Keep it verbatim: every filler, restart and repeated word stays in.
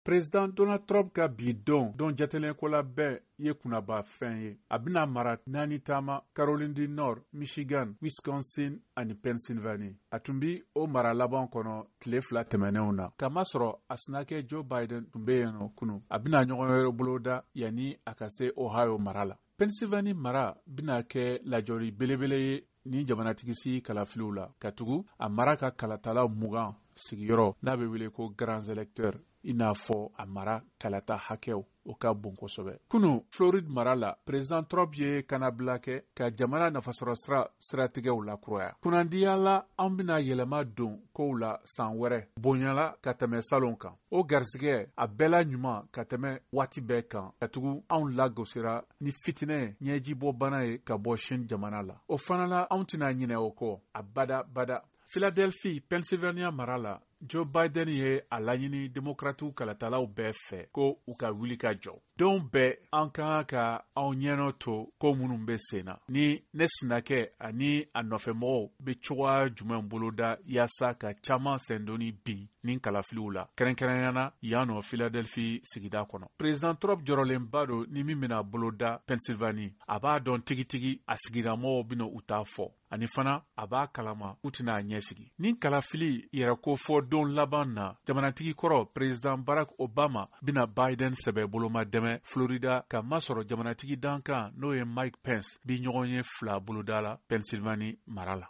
President Donald Trump ka bidon don jatelen ko la bɛɛ ye kunaba fɛn ye. A bɛna mara naani taama Caroline du Nord, Michigan, Wisconsin ani Pennsylvania. A tun bi o mara laban kɔnɔ tile fila tɛmɛnenw na. Kamasɔrɔ a sinakɛ Joe Biden tun bɛ yen nɔ kunu. A bɛna ɲɔgɔn wɛrɛ bolo da yanni a ka se Ohio mara la. Pennsylvania mara bɛna kɛ lajɔri belebele ye ni jamanatigisi kalafiliw la. Ka tugu a mara ka kalatala mugan sigiyɔrɔ n'a bɛ wele ko grands électeurs i n'a fɔ a mara kalata hakɛw o ka bon kosɛbɛ. Kunu Floride mara la President Trump ye kanabila kɛ ka jamana nafasɔrɔ sira siratigɛw la kuraya. Kunandiya la an bɛna yɛlɛma don kow la san wɛrɛ bonyala ka tɛmɛ salon kan. O garisigɛ a bɛɛla ɲuman ka tɛmɛ waati bɛɛ kan. Ka tugu anw lagosira ni fitinɛ ɲɛjibɔ bana ye ka bɔ Chine jamana la. O fana la anw tɛna ɲinɛ o kɔ a bada bada. Philadelphia, Pennsylvania mara la Joe Biden ye a laɲini demokratiw kalatalaw bɛɛ fɛ ko u ka wuli ka jɔ. Denw bɛɛ an kan ka anw ɲɛnɔ to ko minnu bɛ sen na. Ni ne sinakɛ ani a nɔfɛmɔgɔw bɛ cogoya jumɛn boloda yaasa ka caman sendoni bin ni kalafiliw la. Kɛrɛnkɛrɛnyana yan nɔ Philadelphia sigida kɔnɔ. President Trump jɔrɔlenba don ni min bɛna boloda Pennsylvania. A b'a dɔn tigitigi a sigidamɔgɔw bɛna u t'a fɔ. Ani fana a b'a kalama u tɛna a ɲɛsigi. Ni kalafili yɛrɛ ko fɔ don laban na jamanatigi kɔrɔ President Barack Obama bɛna Biden sɛbɛ boloma dɛmɛ Florida ka masɔrɔ jamanatigi dankan n'o ye Mike Pence bi ɲɔgɔn ye fila boloda la Pennsylvania mara la.